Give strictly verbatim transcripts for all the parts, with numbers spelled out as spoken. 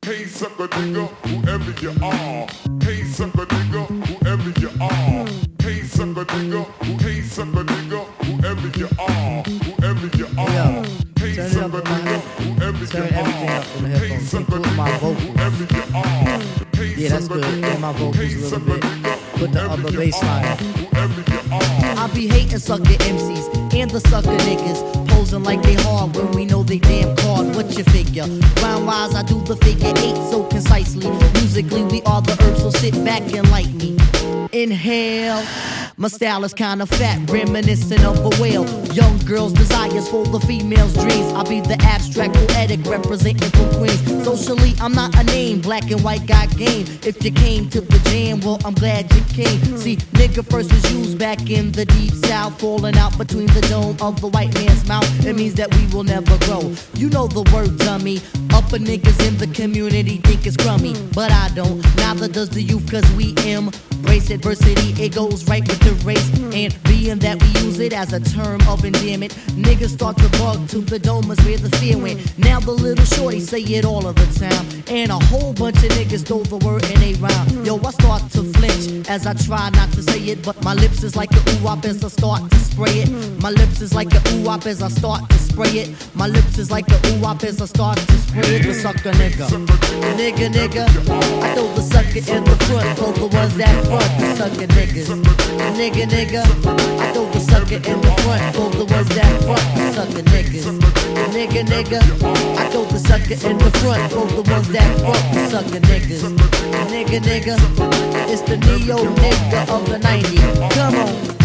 Hey sucker nigga, whoever you are. Hey sucker nigga, whoever you are. Hey sucker nigga, who hey sucker nigga, whoever you are, whoever you are. Hey Turn it up sucker in my nigga, whoever Turn you everything are. up in the Hey headphones, sucker including my nigga, vocals. whoever you are. Hey Yeah, that's sucker good. nigga, And my vocals hey a little sucker bit. nigga, Put the whoever upper you bass line are, up. whoever you are. I be hating sucker M Cs and the sucker niggas, posing like they hard when we know they damn card. What you figure? Rhyme wise, I do the figure eight so concisely. Musically, we are the herbs, so sit back and like me. Inhale. My style is kinda fat, reminiscent of a whale. Young girls' desires for the female's dreams. I'll be the abstract poetic representing from Queens. Socially, I'm not a name, black and white got game. If you came to the jam, well, I'm glad you came. See, nigga first was used back in the deep south, falling out between the dome of the white man's mouth. It means that we will never grow. You know the word, dummy. Upper niggas in the community think it's crummy, but I don't. Neither does the youth, cause we embrace adversity. It goes right with the race, and being that we use it as a term of endearment, niggas start to bug to the dome is where the fear went. Now the little shorty say it all of the time, and a whole bunch of niggas stole the word in a rhyme. Yo, I start to flinch as I try not to say it, but my lips is like a ooh-wop as I start to spray it. My lips is like a ooh-wop as I start to spray it. My lips is like a ooh-wop as I start to spray it. The sucker nigga, nigga, nigga, I throw the sucker in the front, throw the ones that front, the sucker niggas. Nigga, nigga, I throw the sucker in the front, throw the ones that front, the sucker niggas. Nigga, nigga, I throw the sucker in the front, throw the ones that front, the sucker niggas. Nigga, nigga, it's the neo nigga of the nineties. Come on.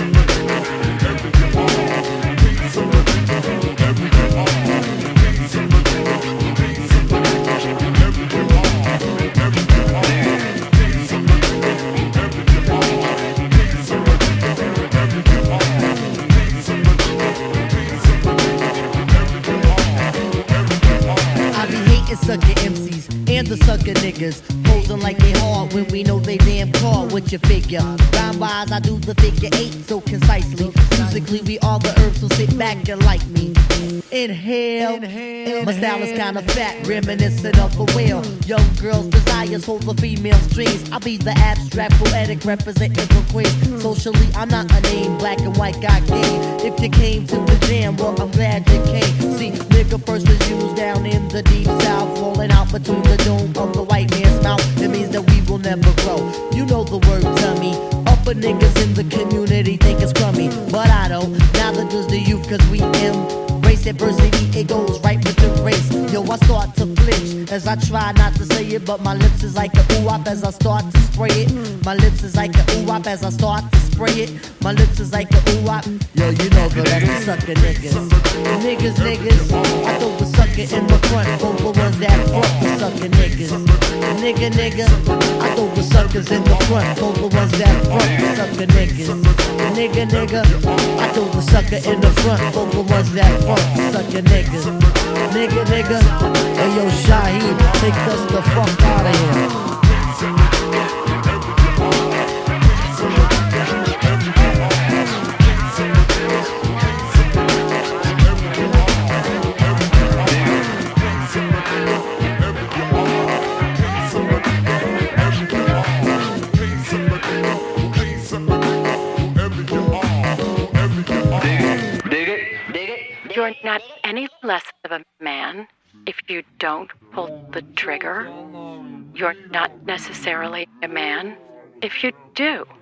Sucker M Cs and the sucker niggas, posing like they hard when we know they damn card. What you figure? Rhyme wise, I do the figure eight so concisely. Musically, we are the herbs, so sit back and like me. Inhale. Inhale. My style is kinda fat, reminiscent of a whale. Young girls' desires for the female's dreams. I'll be the abstract poetic representing from Queens. Socially, I'm not a name, black and white got game. If you came to the jam, well, I'm glad you came. See, nigga first was used down in the deep south, falling out between the dome of the white man's mouth. It means that we will never grow. You know the word, dummy. Upper niggas in the community think it's crummy, but I don't. Neither does the youth, cause we embrace adversity. It goes right with the race. Yo, I start to flinch as I try not to say it, but my lips is like a ooh-wop as I start to spray it. My lips is like a ooh-wop as I start to spray it. My lips is like a ooh-wop. Yo, you know, girl, that's the sucker niggas. Niggas, niggas, I throw the sucker in the front, both the ones that front, the sucker niggas. Nigga, nigga, I throw the suckers in the front, both the ones that front, the sucker niggas. Nigga, nigga, I throw the sucker in the front, both the ones that front, the sucker niggas. Nigga, nigga, hey yo, Shaheed, take us the fuck out of here. You're not any less of a man if you don't pull the trigger. You're not necessarily a man if you do.